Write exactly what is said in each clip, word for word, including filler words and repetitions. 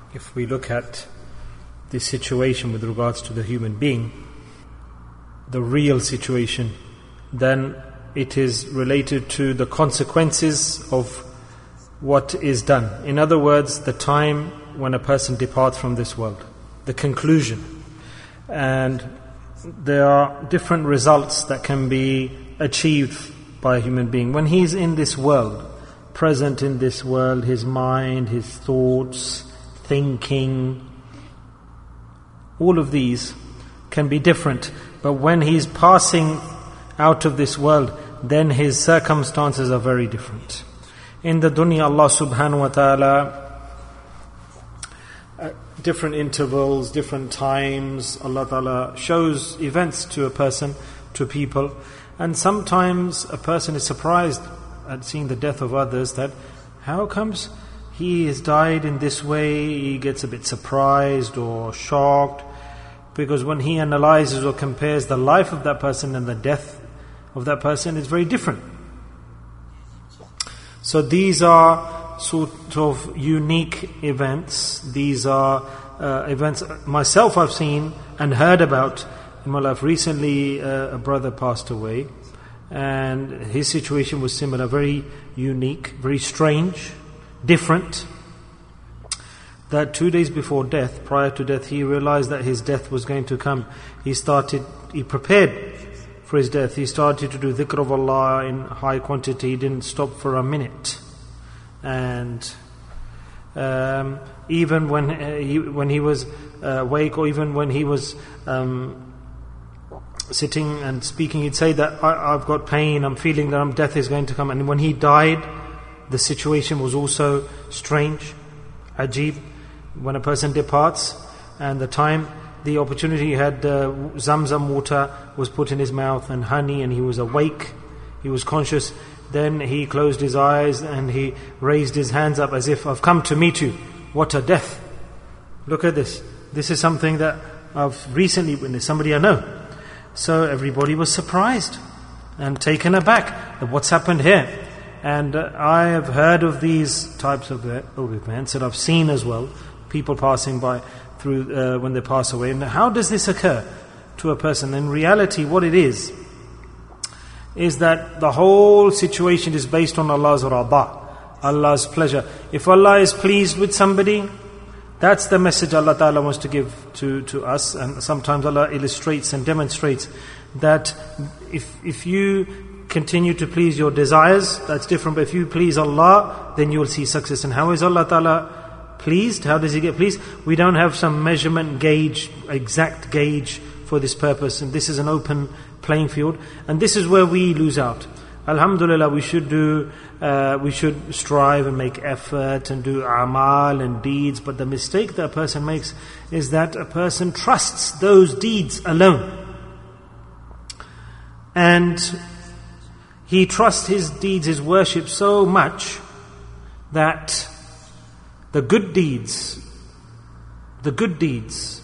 if we look at this situation with regards to the human being, the real situation, then it is related to the consequences of what is done. In other words, the time when a person departs from this world, the conclusion. And there are different results that can be achieved by a human being. When he's in this world, present in this world, his mind, his thoughts, thinking, all of these can be different. But when he's passing out of this world, then his circumstances are very different. In the dunya, Allah subhanahu wa ta'ala, at different intervals, different times, Allah ta'ala shows events to a person, to people. And sometimes a person is surprised at seeing the death of others, that how comes he has died in this way? He gets a bit surprised or shocked, because when he analyzes or compares the life of that person and the death of that person, it's very different. So these are sort of unique events. These are uh, events myself I've seen and heard about in my life. Recently uh, a brother passed away, and his situation was similar, very unique, very strange, different. That two days before death, prior to death, he realized that his death was going to come. He started, he prepared for his death. He started to do dhikr of Allah in high quantity. He didn't stop for a minute. And um, even when uh, he when he was uh, awake, or even when he was um, sitting and speaking, he'd say that I, I've got pain, I'm feeling that death is going to come. And when he died, the situation was also strange, ajib. When a person departs, and the time, the opportunity, he had uh, Zamzam water was put in his mouth and honey, and he was awake, he was conscious. Then he closed his eyes and he raised his hands up as if, I've come to meet you. What a death. Look at this. This is something that I've recently witnessed, somebody I know. So everybody was surprised and taken aback. What's happened here? And uh, I have heard of these types of, uh, of events that I've seen as well. People passing by through uh, when they pass away. And how does this occur to a person? In reality, what it is, is that the whole situation is based on Allah's rada, Allah's pleasure. If Allah is pleased with somebody, that's the message Allah Ta'ala wants to give to, to us. And sometimes Allah illustrates and demonstrates that if if you continue to please your desires, that's different. But if you please Allah, then you will see success. And how is Allah Ta'ala pleased? How does He get pleased? We don't have some measurement gauge, exact gauge for this purpose. And this is an open playing field. And this is where we lose out. Alhamdulillah, we should do, uh, we should strive and make effort and do amal and deeds. But the mistake that a person makes is that a person trusts those deeds alone. And he trusts his deeds, his worship so much that the good deeds, the good deeds,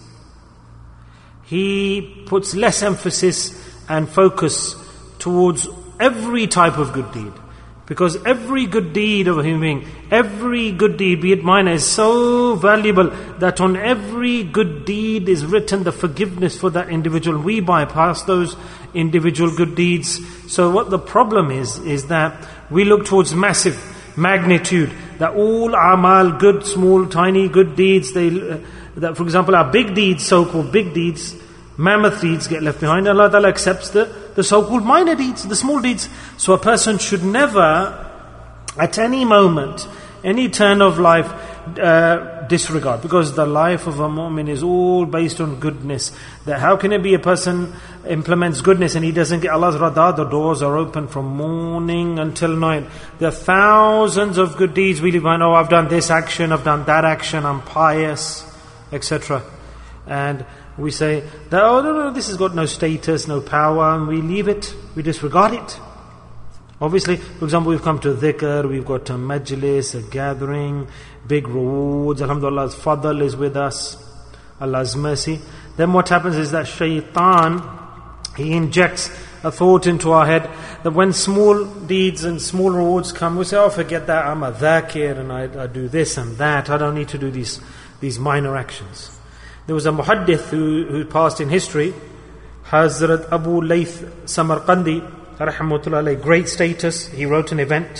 he puts less emphasis and focus towards every type of good deed. Because every good deed of a human being, every good deed, be it minor, is so valuable that on every good deed is written the forgiveness for that individual. We bypass those individual good deeds. So what the problem is, is that we look towards massive magnitude, that all amal, good, small, tiny, good deeds, they, uh, that for example our big deeds, so-called big deeds, mammoth deeds get left behind. Allah Ta'ala accepts the, the so-called minor deeds, the small deeds. So a person should never, at any moment, any turn of life, uh, disregard. Because the life of a mu'min is all based on goodness. That how can it be a person implements goodness and he doesn't get Allah's rada? The doors are open from morning until night. There are thousands of good deeds we leave behind. Oh, I've done this action, I've done that action, I'm pious, et cetera. And we say that, oh no, no, this has got no status, no power, and we leave it, we disregard it. Obviously, for example, we've come to dhikr, we've got a majlis, a gathering, big rewards, alhamdulillah, Allah's fadl is with us, Allah's mercy. Then what happens is that shaitan, he injects a thought into our head that when small deeds and small rewards come, we say, oh, forget that, I'm a dhakir and I, I do this and that, I don't need to do these, these minor actions. There was a muhaddith who, who passed in history, Hazrat Abu Layth Samarqandi, rahmatullah alayhi, great status, he wrote an event.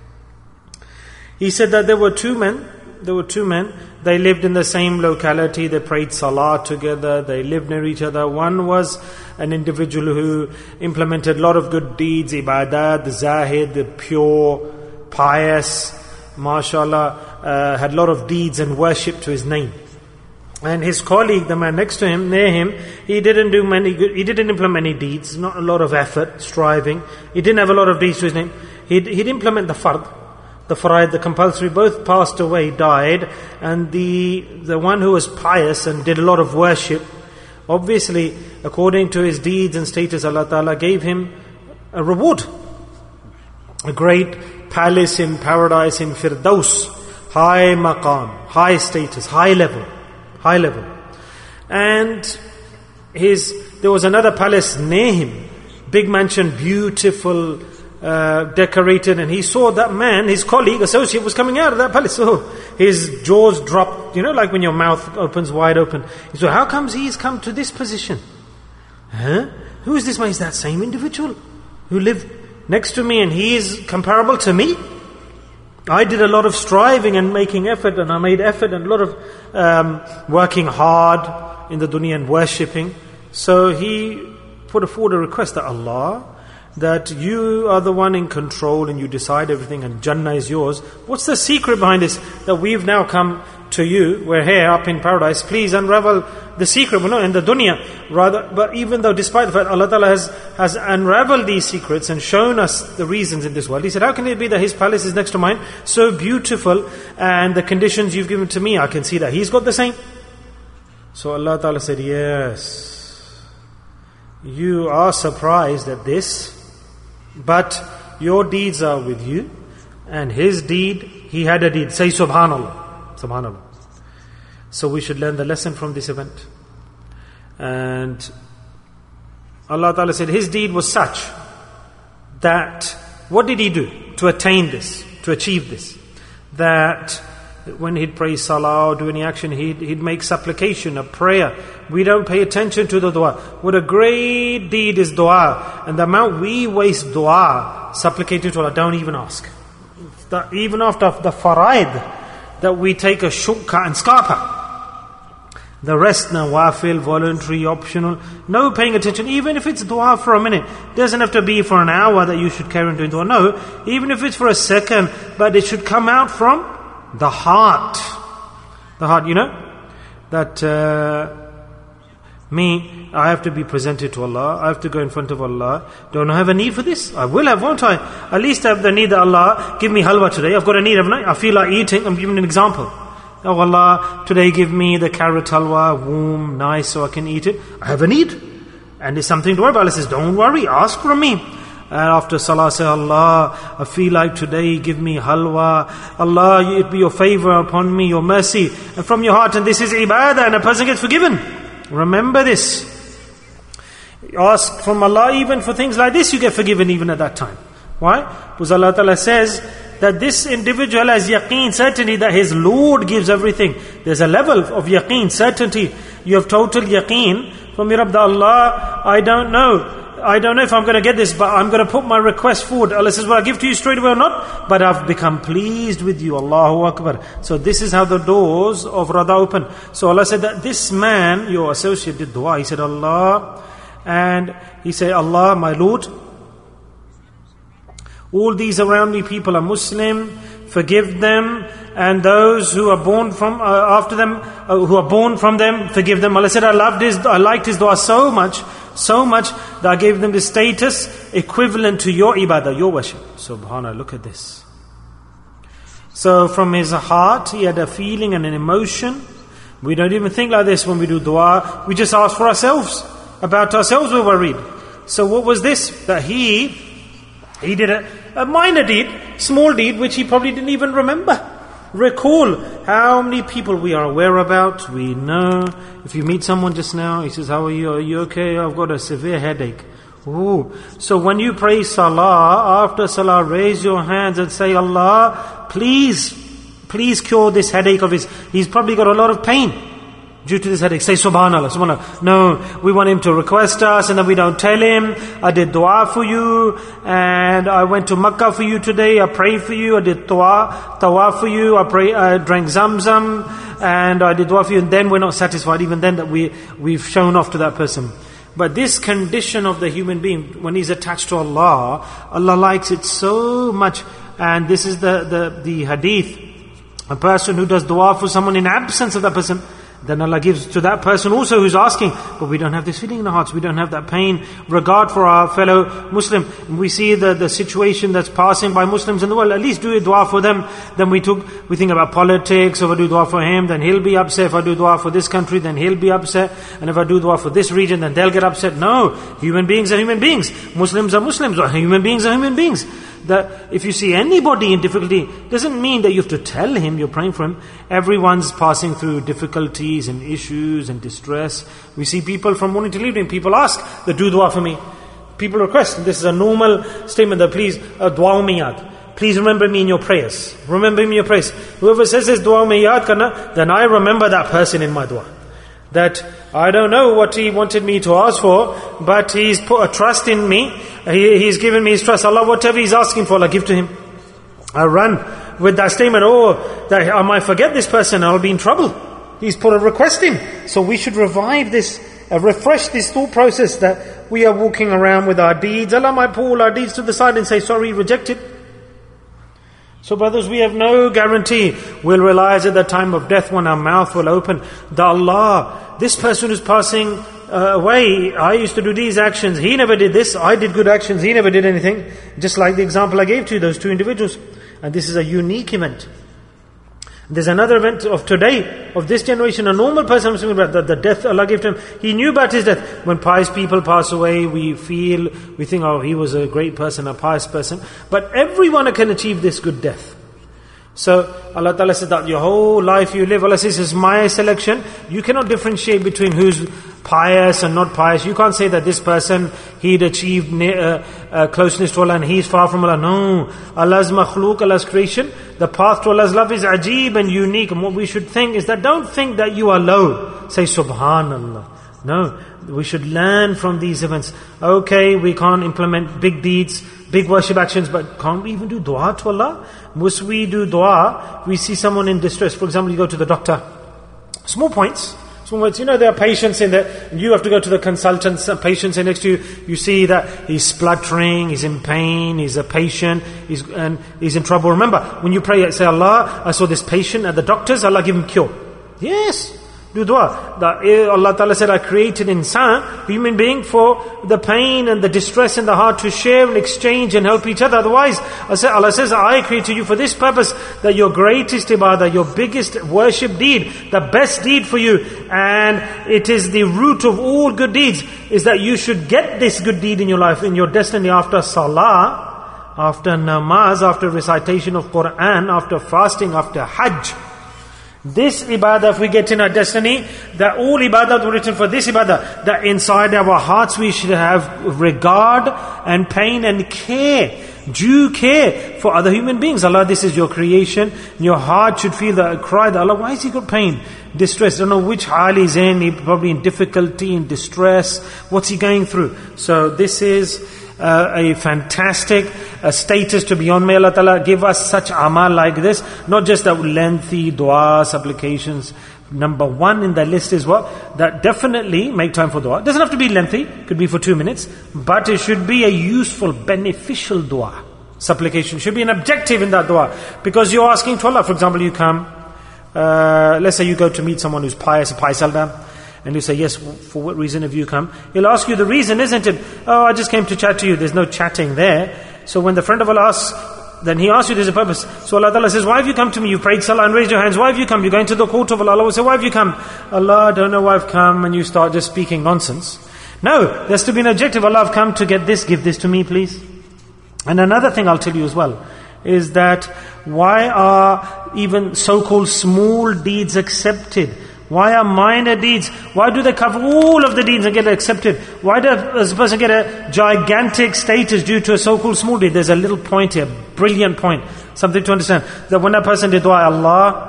He said that there were two men, there were two men, they lived in the same locality, they prayed salah together, they lived near each other. One was an individual who implemented a lot of good deeds, ibadat, the zahid, the pure, pious, mashallah, uh, had a lot of deeds and worship to his name. And his colleague, the man next to him, near him, he didn't do many good, he didn't implement many deeds, not a lot of effort, striving. He didn't have a lot of deeds to his name. He'd, he'd implement the fard, the faraid, the compulsory, both passed away, died, and the the one who was pious and did a lot of worship, obviously, according to his deeds and status, Allah Ta'ala gave him a reward. A great palace in paradise in Firdaus, high maqam, high status, high level, high level. And his there was another palace near him, big mansion, beautiful, Uh, decorated, and he saw that man, his colleague, associate, was coming out of that palace. So his jaws dropped, you know, like when your mouth opens wide open. He said, how comes he's come to this position? Huh? Who is this man? Is that same individual who lived next to me and he is comparable to me? I did a lot of striving and making effort, and I made effort and a lot of um, working hard in the dunya and worshipping. So he put forward a request that Allah, that you are the one in control and you decide everything and Jannah is yours. What's the secret behind this? That we've now come to you, we're here up in paradise, please unravel the secret. We're not in the dunya, rather, but even though despite the fact Allah Ta'ala has, has unraveled these secrets and shown us the reasons in this world, He said, how can it be that His palace is next to mine, so beautiful, and the conditions you've given to me, I can see that He's got the same. So Allah Ta'ala said, yes, you are surprised at this, but your deeds are with you, and his deed, he had a deed. Say Subhanallah. Subhanallah. So we should learn the lesson from this event. And Allah Ta'ala said his deed was such that, what did he do to attain this, to achieve this? That when he'd pray salah or do any action, he'd, he'd make supplication, a prayer. We don't pay attention to the dua. What a great deed is dua. And the amount we waste dua, supplicating to Allah, don't even ask. The, even after the faraid, that we take a shukka and scarpa. The rest, nawafil, voluntary, optional, no paying attention. Even if it's dua for a minute, doesn't have to be for an hour that you should carry on doing dua. No, even if it's for a second, but it should come out from the heart. The heart, you know, that uh, me, I have to be presented to Allah, I have to go in front of Allah. Don't I have a need for this? I will have, won't I? At least I have the need that Allah, give me halwa today. I've got a need, haven't I? I feel like eating. I'm giving an example. Oh Allah, today give me the carrot halwa, warm, nice, so I can eat it. I have a need. And it's something to worry about. Allah says, don't worry, ask from me. And after salah, say, Allah, I feel like today, give me halwa. Allah, it be your favor upon me, your mercy. And from your heart, and this is ibadah, and a person gets forgiven. Remember this. Ask from Allah even for things like this, you get forgiven even at that time. Why? Because Allah Ta'ala says that this individual has yaqeen, certainty that his Lord gives everything. There's a level of yaqeen, certainty. You have total yaqeen from your Rabb, that Allah, I don't know. I don't know if I'm going to get this, but I'm going to put my request forward. Allah says, well, I give to you straight away or not, but I've become pleased with you. Allahu Akbar. So this is how the doors of Rada open. So Allah said that this man, your associate, did dua. He said, Allah, and he said, Allah, my Lord, all these around me people are Muslim, forgive them, and those who are born from uh, after them, uh, who are born from them, forgive them. Allah said, I loved his, I liked his dua so much, so much that I gave them the status equivalent to your ibadah, your worship. Subhanallah, look at this. So from his heart, he had a feeling and an emotion. We don't even think like this when we do dua. We just ask for ourselves. About ourselves we're worried. So what was this? That he, he did a, a minor deed, small deed, which he probably didn't even remember. Recall how many people we are aware about, we know. If you meet someone just now, he says, how are you? Are you okay? I've got a severe headache. Ooh. So when you pray salah, after salah, raise your hands and say, Allah, please, please cure this headache of his. He's probably got a lot of pain due to this headache. Say subhanallah, subhanallah. No, we want him to request us and then we don't tell him. I did dua for you and I went to Makkah for you today. I prayed for you. I did dua, tawaf for you. I pray, I drank Zamzam and I did dua for you. And then we're not satisfied. Even then that we, we've shown off to that person. But this condition of the human being, when he's attached to Allah, Allah likes it so much. And this is the, the, the hadith. A person who does dua for someone in absence of that person, then Allah gives to that person also who's asking. But we don't have this feeling in our hearts. We don't have that pain, regard for our fellow Muslim. We see the, the situation that's passing by Muslims in the world. At least do a dua for them. Then we took, we think about politics. If I do dua for him, then he'll be upset. If I do dua for this country, then he'll be upset. And if I do dua for this region, then they'll get upset. No, human beings are human beings. Muslims are Muslims. Human beings are human beings. That if you see anybody in difficulty, doesn't mean that you have to tell him you're praying for him. Everyone's passing through difficulties and issues and distress. We see people from morning till evening, people ask that do dua for me. People request, and this is a normal statement that please, uh, dua me yad. Please remember me in your prayers. Remember me in your prayers. Whoever says this dua me yad karna, then I remember that person in my dua. That I don't know what he wanted me to ask for, but he's put a trust in me. He, he's given me his trust. Allah, whatever he's asking for, Allah, give to him. I run with that statement, oh, that I might forget this person, I'll be in trouble. He's put a request in. So we should revive this, uh, refresh this thought process that we are walking around with our deeds. Allah might pull our deeds to the side and say, sorry, reject it. So brothers, we have no guarantee. We'll realize at the time of death when our mouth will open, that Allah, this person who's passing uh, away, I used to do these actions, he never did this, I did good actions, he never did anything. Just like the example I gave to you, those two individuals. And this is a unique event. There's another event of today, of this generation, a normal person, I'm speaking about the, the death Allah gave to him. He knew about his death. When pious people pass away, we feel, we think, oh, he was a great person, a pious person. But everyone can achieve this good death. So Allah Ta'ala said that your whole life you live, Allah says, this is my selection. You cannot differentiate between who's pious and not pious. You can't say that this person, he'd achieved uh, uh, closeness to Allah and he's far from Allah. No. Allah's makhluk, Allah's creation, the path to Allah's love is ajeeb and unique. And what we should think is that don't think that you are low. Say Subhanallah. No. We should learn from these events. Okay, we can't implement big deeds, big worship actions, but can't we even do dua to Allah? Must we do dua? We see someone in distress. For example, you go to the doctor. Small points. Small points. You know, there are patients in there. You have to go to the consultants, patients in next to you. You see that he's spluttering, he's in pain, he's a patient, he's, and he's in trouble. Remember, when you pray, say, Allah, I saw this patient at the doctor's, Allah give him cure. Yes. Do dua. The, Allah Ta'ala said, I created insan, human being, for the pain and the distress in the heart to share and exchange and help each other. Otherwise, Allah says, I created you for this purpose, that your greatest ibadah, your biggest worship deed, the best deed for you, and it is the root of all good deeds, is that you should get this good deed in your life, in your destiny after salah, after namaz, after recitation of Quran, after fasting, after hajj. This ibadah, if we get in our destiny, that all ibadah were written for this ibadah, that inside our hearts we should have regard and pain and care, due care for other human beings. Allah, this is your creation. Your heart should feel that cry that Allah, why has he got pain, distress? I don't know which hal he's in, he's probably in difficulty, in distress. What's he going through? So this is Uh, a fantastic uh, status to be on. May Allah Ta'ala give us such amal like this. Not just that lengthy dua, supplications. Number one in the list is what? That definitely make time for dua. It doesn't have to be lengthy. Could be for two minutes. But it should be a useful, beneficial dua. Supplication should be an objective in that dua. Because you're asking to Allah. For example, you come, uh, let's say you go to meet someone who's pious, a pious elder. And you say, yes, for what reason have you come? He'll ask you the reason, isn't it? Oh, I just came to chat to you. There's no chatting there. So when the friend of Allah asks, then he asks you, there's a purpose. So Allah Ta'ala says, why have you come to me? You prayed salah and raised your hands. Why have you come? You're going to the court of Allah. Allah will say, why have you come? Allah, I don't know why I've come. And you start just speaking nonsense. No, there has to be an objective. Allah, I've come to get this. Give this to me, please. And another thing I'll tell you as well, is that why are even so-called small deeds accepted? Why are minor deeds? Why do they cover all of the deeds and get accepted? Why does a person get a gigantic status due to a so-called small deed? There's a little point here, brilliant point, something to understand. That when a person did dua, Allah,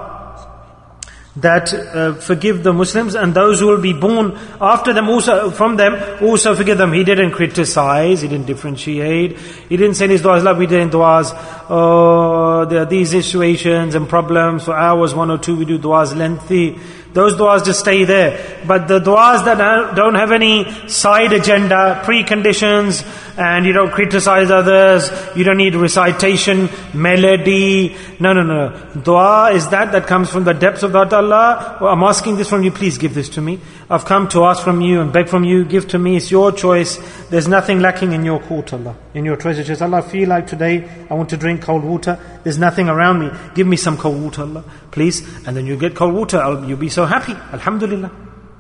that uh, forgive the Muslims and those who will be born after them also, from them, also forgive them. He didn't criticize, he didn't differentiate, he didn't say in his du'as, like we did in du'as, oh, there are these situations and problems, for hours, one or two we do du'as lengthy. Those du'as just stay there. But the du'as that don't have any side agenda, preconditions, and you don't criticize others, you don't need recitation, melody. No, no, no. Dua is that that comes from the depths of that Allah. Well, I'm asking this from you, please give this to me. I've come to ask from you and beg from you, give to me, it's your choice. There's nothing lacking in your court, Allah, in your treasure chest. Allah, I feel like today I want to drink cold water. There's nothing around me. Give me some cold water, Allah, please. And then you get cold water, I'll, you'll be so happy. Alhamdulillah.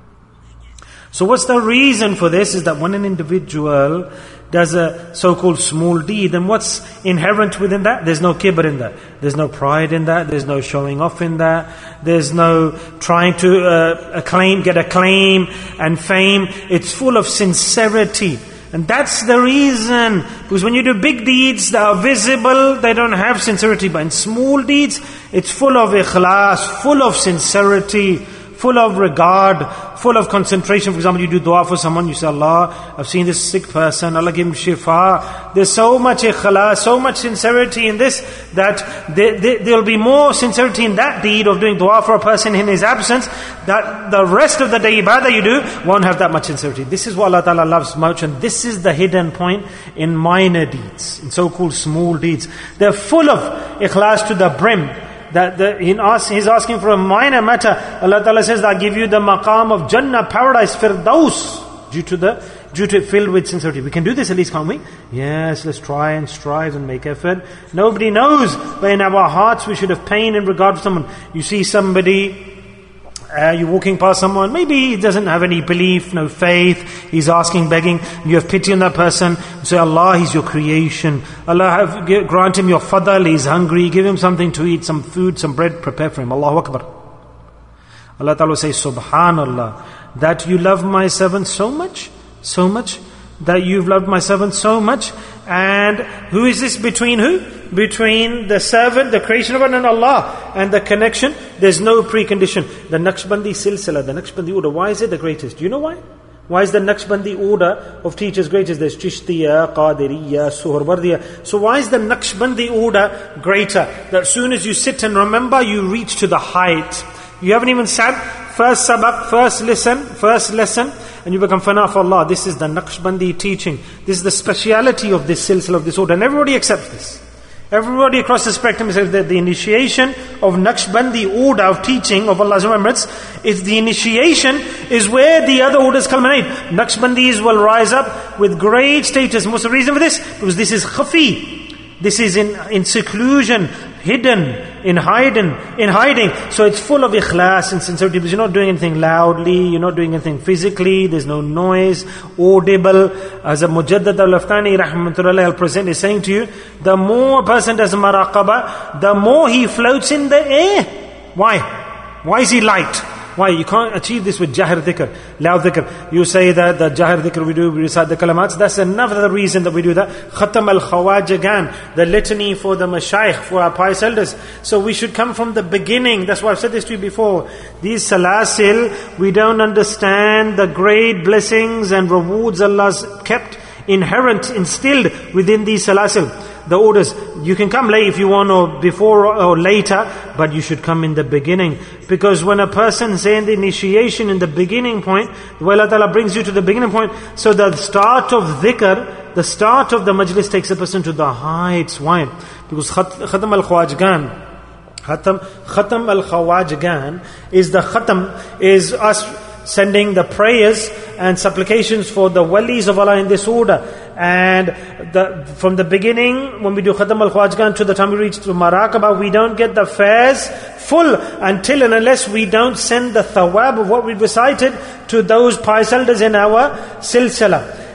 So what's the reason for this? Is that when an individual does a so-called small deed, then what's inherent within that? There's no kibr in that. There's no pride in that. There's no showing off in that. There's no trying to uh, acclaim, get acclaim and fame. It's full of sincerity. And that's the reason. Because when you do big deeds that are visible, they don't have sincerity. But in small deeds, it's full of ikhlas, full of sincerity, full of regard, full of concentration. For example, you do dua for someone, you say, Allah, I've seen this sick person, Allah give him shifa. There's so much ikhlas, so much sincerity in this, that there, there, there'll be more sincerity in that deed of doing dua for a person in his absence, that the rest of the day ibadah you do won't have that much sincerity. This is what Allah Ta'ala loves much, and this is the hidden point in minor deeds, in so-called small deeds. They're full of ikhlas to the brim. That the, he ask, he's asking for a minor matter. Allah Ta'ala says, I give you the maqam of Jannah, paradise, Firdaus, due to the, due to it filled with sincerity. We can do this at least, can't we? Yes, let's try and strive and make effort. Nobody knows, but in our hearts we should have pain in regard to someone. You see somebody, Uh, you're walking past someone, maybe he doesn't have any belief, no faith, he's asking, begging, you have pity on that person, you say, Allah, he's your creation, Allah have, grant him your fadl, he's hungry, give him something to eat, some food, some bread, prepare for him. Allahu Akbar. Allah Ta'ala says, Subhanallah, that you love my servant so much, so much, that you've loved my servant so much. And who is this between who? Between the servant, the creation of Allah, and Allah, and the connection. There's no precondition. The Naqshbandi silsila, the Naqshbandi order, why is it the greatest? Do you know why? Why is the Naqshbandi order of teachers greatest? There's Chishtiya, Qadiriyya, Suhrwardiya. So why is the Naqshbandi order greater? That as soon as you sit and remember, you reach to the height. You haven't even sat, first sabak, first listen, first lesson, and you become fana for Allah. This is the Naqshbandi teaching. This is the speciality of this silsila, of this order. And everybody accepts this. Everybody across the spectrum says that the initiation of Naqshbandi order of teaching of Allah's remembrance, is the initiation is where the other orders culminate. Naqshbandis will rise up with great status. What's the reason for this? Because this is khafi. This is in, in seclusion, hidden, in hiding, in hiding. So it's full of ikhlas and sincerity, because you're not doing anything loudly, you're not doing anything physically, there's no noise, audible. As a Mujaddad al-Laftani rahmatullahi al-present is saying to you, the more a person does maraqabah, the more he floats in the air. Why? Why is he light? Why? You can't achieve this with jahir dhikr, loud dhikr. You say that the jahir dhikr we do, we recite the kalamats, that's another reason that we do that. Khatam al-Khawajagan, the litany for the mashayikh, for our pious elders. So we should come from the beginning. That's why I've said this to you before. These salasil, we don't understand the great blessings and rewards Allah's kept, inherent, instilled within these salasil. The orders, you can come late if you want, or before or later, but you should come in the beginning. Because when a person saying the initiation in the beginning point, Allah Ta'ala brings you to the beginning point, so the start of dhikr, the start of the majlis takes a person to the heights. Why? Because Khatam al-Khawajgan, Khatam, Khatam al-Khawajgan is the Khatam, is us sending the prayers and supplications for the walis of Allah in this order. And the, from the beginning, when we do Khatam al-Khawajgan to the time we reach to Maraqabah, we don't get the fares full until and unless we don't send the thawab of what we recited to those pious elders in our silsila.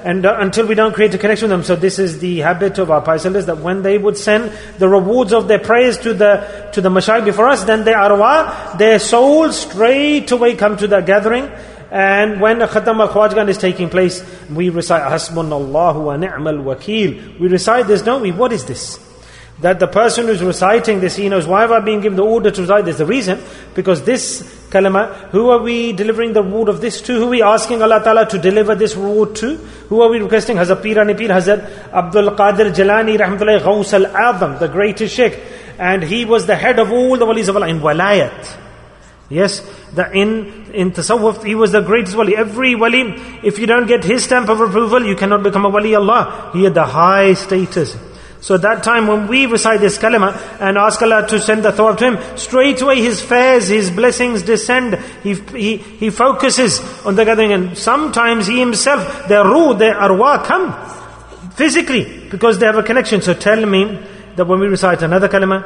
and uh, until we don't create a connection with them. So this is the habit of our pious elders, that when they would send the rewards of their prayers to the to the mashayikh before us, then their arwah, their souls straight away come to that gathering. And when a Khatam al-Khwajgan is taking place, we recite Hasbunallahu wa ni'mal wakeel. We recite this, don't we? What is this? That the person who's reciting this, he knows, why have I been given the order to recite this? The reason, because this kalima, who are we delivering the reward of this to? Who are we asking Allah Ta'ala to deliver this reward to? Who are we requesting? Hazrat Pirani Pir, Hazrat Abdul Qadir Jalani Rahmatullahi Ghaus al-Azam, the greatest sheikh. And he was the head of all the walis of Allah in walayat. Yes, the in in tasawwuf, he was the greatest wali. Every wali, if you don't get his stamp of approval, you cannot become a wali Allah. He had the high status. So at that time when we recite this kalima and ask Allah to send the thawab to him, straight away his fairs, his blessings descend. He he he focuses on the gathering, and sometimes he himself, their ruh, their arwah come physically because they have a connection. So tell me that when we recite another kalima,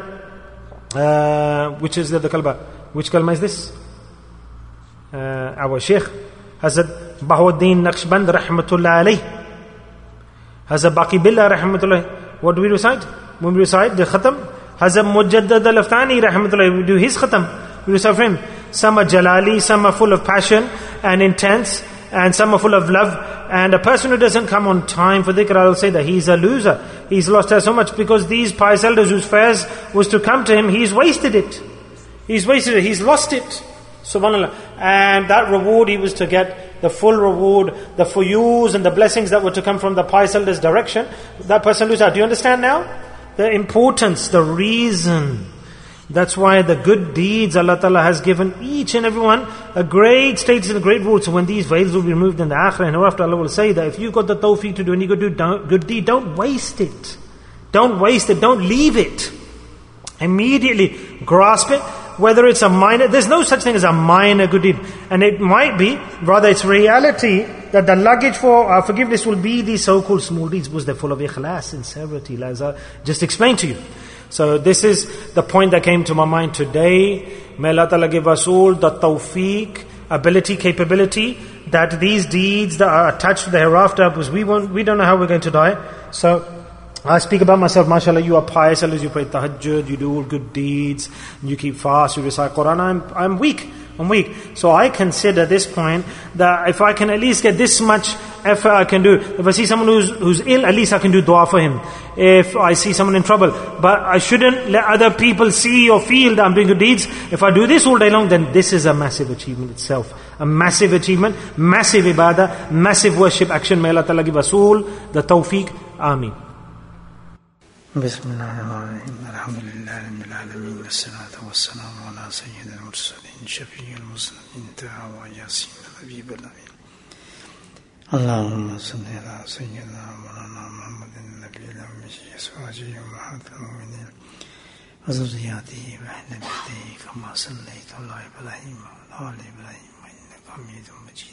uh, which is the other kalima? Which kalma is this? Uh, our Shaykh Hazrat Bahauddin Naqshband Rahmatullah alayh, Hazrat Baqi Billah Rahmatullah. What do we recite? When we recite the Khatam, Hazrat Mujaddad al-Aftani Rahmatullah, we do his Khatam. We recite for him. Some are Jalali, some are full of passion and intense, and some are full of love. And a person who doesn't come on time for dhikr, I will say that he's a loser. He's lost out so much, because these pious elders whose fairs was to come to him, he's wasted it. He's wasted it, he's lost it. Subhanallah. And that reward he was to get, the full reward, the fuyuz and the blessings that were to come from the pious elders' direction, that person loses out. Do you understand now? The importance, the reason. That's why the good deeds Allah Ta'ala has given each and everyone a great status and a great reward. So when these veils will be removed in the akhirah and hereafter, Allah will say that if you got the tawfiq to do any good, do, good deed, don't waste it. Don't waste it, don't leave it. Immediately grasp it. Whether it's a minor, there's no such thing as a minor good deed. And it might be, rather it's reality, that the luggage for our forgiveness will be these so-called small deeds, because they're full of ikhlas, sincerity, as I just explained to you. So this is the point that came to my mind today. May Allah Ta'ala give us all the tawfiq, ability, capability, that these deeds that are attached to the hereafter, because we won't, we don't know how we're going to die. So I speak about myself, mashallah, you are pious, you pray tahajjud, you do all good deeds, you keep fast, you recite Quran. I'm, I'm weak, I'm weak. So I consider this point, that if I can at least get this much effort I can do. If I see someone who's, who's ill, at least I can do dua for him. If I see someone in trouble. But I shouldn't let other people see or feel that I'm doing good deeds. If I do this all day long, then this is a massive achievement itself. A massive achievement, massive ibadah, massive worship action. May Allah Ta'ala give us all the tawfiq. Ameen. بسم الله الرحمن الرحيم الحمد لله رب العالمين والصلاة والسلام على سيد المرسلين شفيع المسلمين تعالى ياسين حبيب الأمين اللهم صل على سيدنا مولانا محمد النبي الأمي أزواجه وأمهات المؤمنين وذرياته وأهل بيته كما صليت على إبراهيم وعلى آل إبراهيم إنك حميد مجيد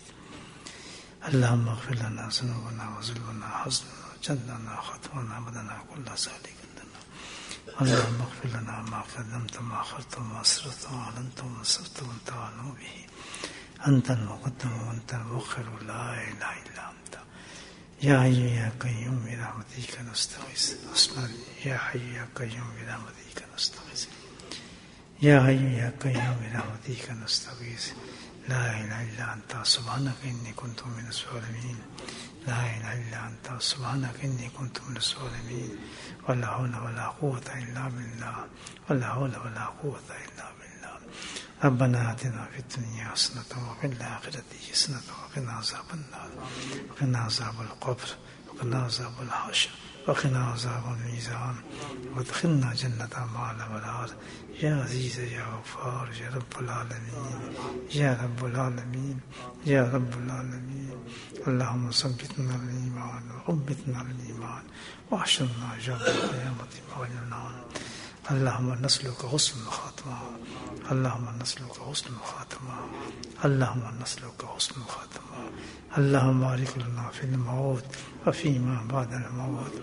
اللهم اغفر لنا ذنوبنا وظلمنا حزننا جدنا خطونا بدنا كل سالك لنا اللهم اغفر لنا ما قدمت ما أخرت ما أسررت وأعلنت وما سرت وأنت أعلم به أنت المقدم وأنت المؤخر لا إله إلا أنت يا حي يا قيوم برحمتك نستغيث أصلنا يا حي يا قيوم برحمتك نستغيث يا حي يا قيوم برحمتك نستغيث لا إله إلا أنت سبحانك إني كنت من الظالمين لا إله إلا أنت سبحانك إني كنت من الظالمين ولا حول ولا قوة إلا بالله ولا حول ولا قوة إلا بالله ربنا آتنا في الدنيا حسنة وفي الآخرة حسنة وقنا عذاب النار وقنا عذاب القبر وقنا عذاب الحشر وقنا عذاب الميزان وادخلنا جنة مع الأبرار يا عزيز يا غفار يا رب العالمين يا رب العالمين يا رب العالمين اللهم ثبتنا الإيمان وقبتنا الإيمان واحشرنا يوم القيامة مع الأنعام اللهم نسألك حسن الخاتمة اللهم نسألك حسن الخاتمة اللهم نسألك حسن الخاتمة اللهم بارك لنا في الموت وفيما بعد الموت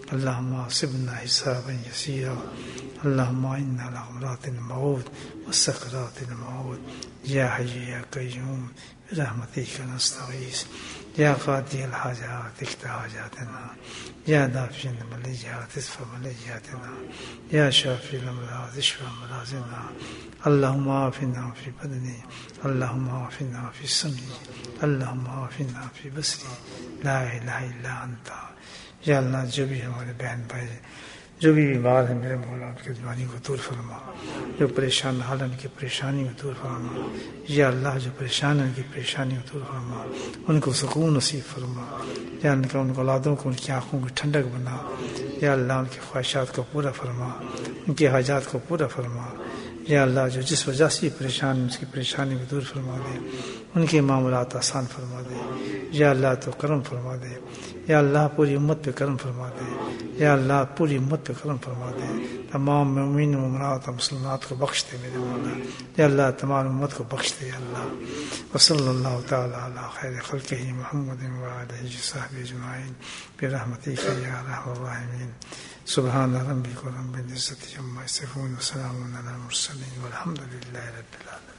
اللهم حاسبنا حسابا يسيرا اللهم إنا على غمرات الموت والسكرات الموت يا حي يا قيوم برحمتك نستغيث يا قاضي الحاجات اقض حاجاتنا يا دافع المليات ادفع ملياتنا يا شافي الأمراض اشف أمراضنا اللهم عافنا في بدني اللهم عافنا في سمعي اللهم عافنا في بصري لا إله إلا أنت या अल्लाह जो भी हमारे बहन भाई जो भी बीमार है मेरे मौला उनकी बीमारी को दूर फरमा जो परेशान हाल है उनकी परेशानी को दूर फरमा या अल्लाह जो परेशान है उनकी परेशानी को दूर फरमा उनको सुकून नसीब फरमा या उनका उन औलादों को उनकी आँखों की ठंडक बना या अल्लाह उनकी ख्वाहिशात को पूरा फरमा उनकी हाजात को पूरा फरमा या अल्लाह जो जिस वजह से परेशान उसकी परेशानी को दूर फरमा दे उनके मामलात आसान फरमा दे या अल्लाह तो करम फरमा दे या अल्लाह पूरी उम्मत पे करम फरमा दे या अल्लाह पूरी उम्मत पे करम फरमा दे तमाम मुमिन मुमनात मुसलमात को बख्श दे मेरे मौला या अल्लाह तमाम उम्मत को बख्श दे अल्लाह वसल्लल्लाहु तआला अला खैर खल्क़िही मुहम्मदिन व आलिहि वसहबिहि अजमईन बिरहमतिका या अरहमर राहिमीन सुब्हान रब्बिका रब्बिल इज्जति अम्मा यसिफून व सलामुन अलल मुरसलीन वल्हम्दुलिल्लाहि रब्बिल आलमीन।